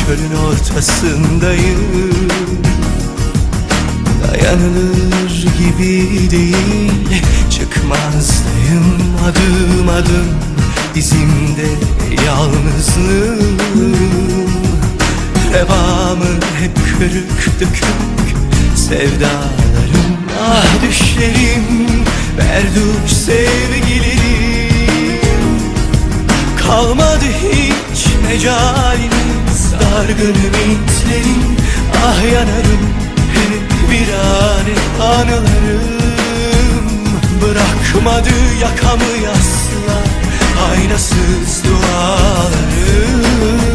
çölün ortasındayım. Dayanılır gibi değil, çıkmazdayım adım adım, izimde yalnızlığım. Revamı hep kırık dökük sevdalarım, ah düşlerim, berduş sevgilerim. Kalmadı hiç mecaliniz, dargın ümitlerim, ah yanarım hep virane anılarım. Bırakmadı yakamı yaslar, aynasız dualarım.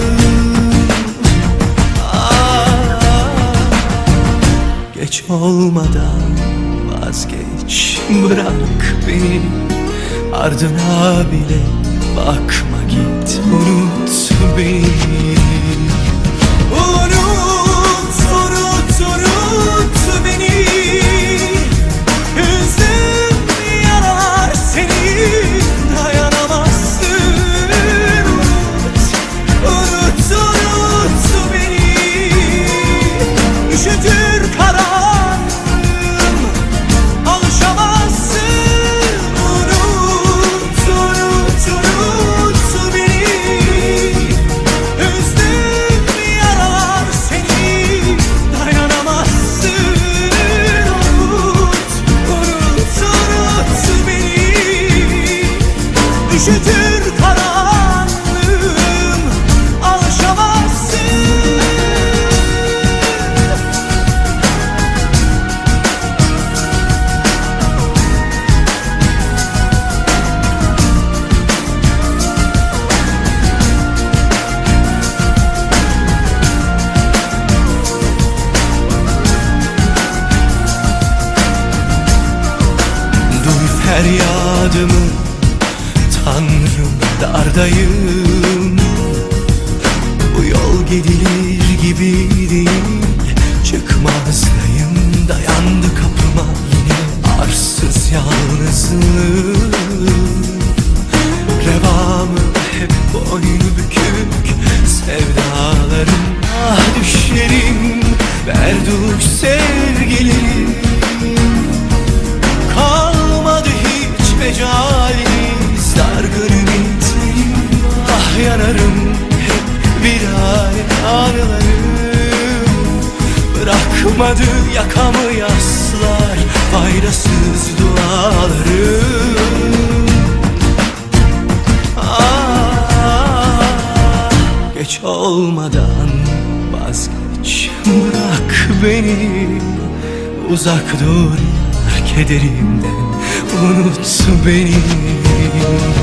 Geç olmadan vazgeç, bırak beni, ardına bile bakma, git, unut beni. Unut, unut, unut beni. Hüznüm yarar seni, dayanamazsın. Unut, unut, unut beni. Üşütür karanlığım, alışamazsın. Unut, unut, unut beni. Hüznüm yarar seni, dayanamazsın. Unut, unut, unut beni. Üşütür karanlığım, alışamazsın. Duy feryadımı Tanrım, dardayım. Bu yol gidilir gibi değil, çıkmazdayım. Dayandı kapıma yine arsız yalnızlığım. Revamı hep boynu bükük sevdalarım, ah düşlerim, berduş sevgilerim. Kalmadı hiç mecaliniz, dargın ümitlerim, ah yanarım hep virane anılarım. Bırakmadı yakamı yaslar, faydasız dualarım. Geç olmadan vazgeç, bırak beni, uzak dur yar kederimden, unut beni.